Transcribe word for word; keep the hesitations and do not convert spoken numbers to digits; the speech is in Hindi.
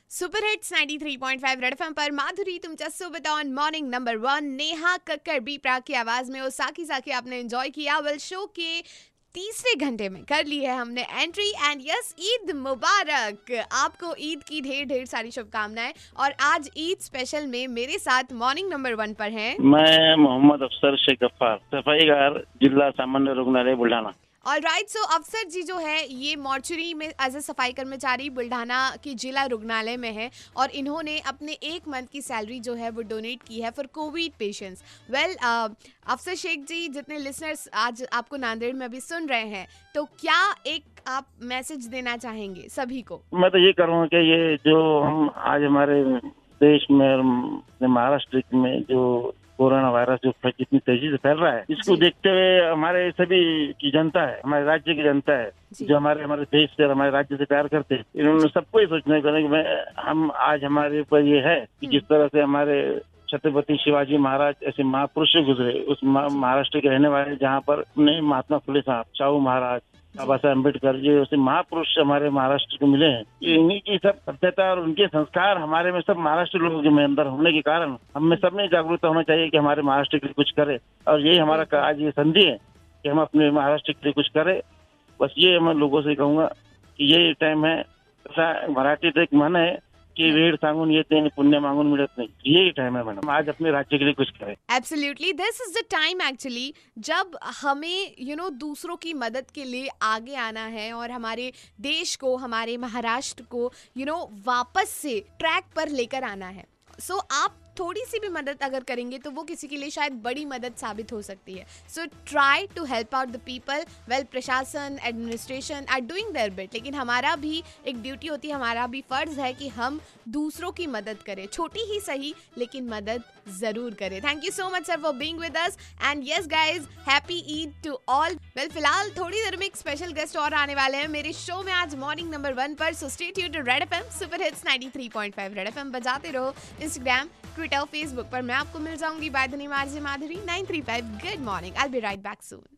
सुपर हिट्स तिरानवे पॉइंट पाच रेड एफएम पर माधुरी तुमच्या सोबत on morning number one Neha Kakkar B Praak की आवाज में वो साकी साकी आपने एंजॉय किया। वेल शो के तीसरे घंटे में कर ली है हमने एंट्री एंड यस ईद मुबारक। आपको ईद की ढेर ढेर सारी शुभकामनाएं। और आज ईद स्पेशल में मेरे साथ मॉर्निंग नंबर वन पर हैं मैं मोहम्मद अफसर शेख गफ्फार, सफाईगार, जिला सामान्य रुग्णालय बुल्ढाना। ऑल राइट, सो अफसर जी जो है ये मॉर्चरी में एज ए सफाई कर्मचारी बुल्ढाना की जिला रुग्णालय में है और इन्होंने अपने एक मंथ की सैलरी जो है वो डोनेट की है फॉर कोविड पेशेंट्स। वेल अफसर शेख जी, जितने लिसनर्स आज आपको नांदेड़ में अभी सुन रहे हैं, तो क्या एक आप मैसेज देना चाहेंगे सभी को? मैं तो ये करूँगा कि ये जो हम आज हमारे देश में महाराष्ट्र में जो कोरोना वायरस जो कितनी तेजी से फैल रहा है, इसको देखते हुए हमारे सभी की जनता है, हमारे राज्य की जनता है, जो हमारे हमारे देश से हमारे राज्य से प्यार करते हैं, इन्होंने सबको ही सोचना चाहिए कि हम आज हमारे ऊपर ये है कि जिस तरह से हमारे छत्रपति शिवाजी महाराज ऐसे महापुरुष गुजरे, उस महाराष्ट्र के रहने वाले, जहाँ पर महात्मा फुले साहब, शाहू महाराज, बाबा साहब अम्बेडकर जी ऐसे महापुरुष हमारे महाराष्ट्र को मिले हैं। इन्हीं की सब सभ्यता और उनके संस्कार हमारे में सब महाराष्ट्र लोगों के में अंदर होने के कारण हमें सब में जागरूकता होना चाहिए कि हमारे महाराष्ट्र के लिए कुछ करे। और यही हमारा आज ये संधि है कि हम अपने महाराष्ट्र के लिए कुछ करें। बस ये मैं लोगों से कहूँगा कि ये टाइम है, मराठी एक मन है कि वेळ सांगून येते आणि पुण्य मागून मिळत नाही, यही टाइम है मैडम, आज अपने राज्य के लिए कुछ करें। Absolutely, this is the time actually जब हमें यू नो दूसरों की मदद के लिए आगे आना है और हमारे देश को, हमारे महाराष्ट्र को यू नो वापस से ट्रैक पर लेकर आना है। सो so, आप थोड़ी सी भी मदद अगर करेंगे तो वो किसी के लिए शायद बड़ी मदद साबित हो सकती है। So try to help out the people. Well, प्रशासन, administration are doing their bit, लेकिन हमारा भी एक ड्यूटी होती है, हमारा भी फर्ज है कि हम दूसरों की मदद करें, छोटी ही सही लेकिन मदद जरूर करें। Thank you so much sir for being with us and yes guys, happy Eid to all. Well, फिलहाल थोड़ी देर में एक स्पेशल गेस्ट और आने वाले हैं मेरे शो में आज मॉर्निंग नंबर वन पर। So stay tuned to Red FM super hits तिरानवे पॉइंट पाच। रेड एफएम बजाते रहो। इंस्टाग्राम, ट्विटर, फेसबुक पर मैं आपको मिल जाऊंगी by the name RJ Madhuri nine three five. Good morning, I will be right back soon.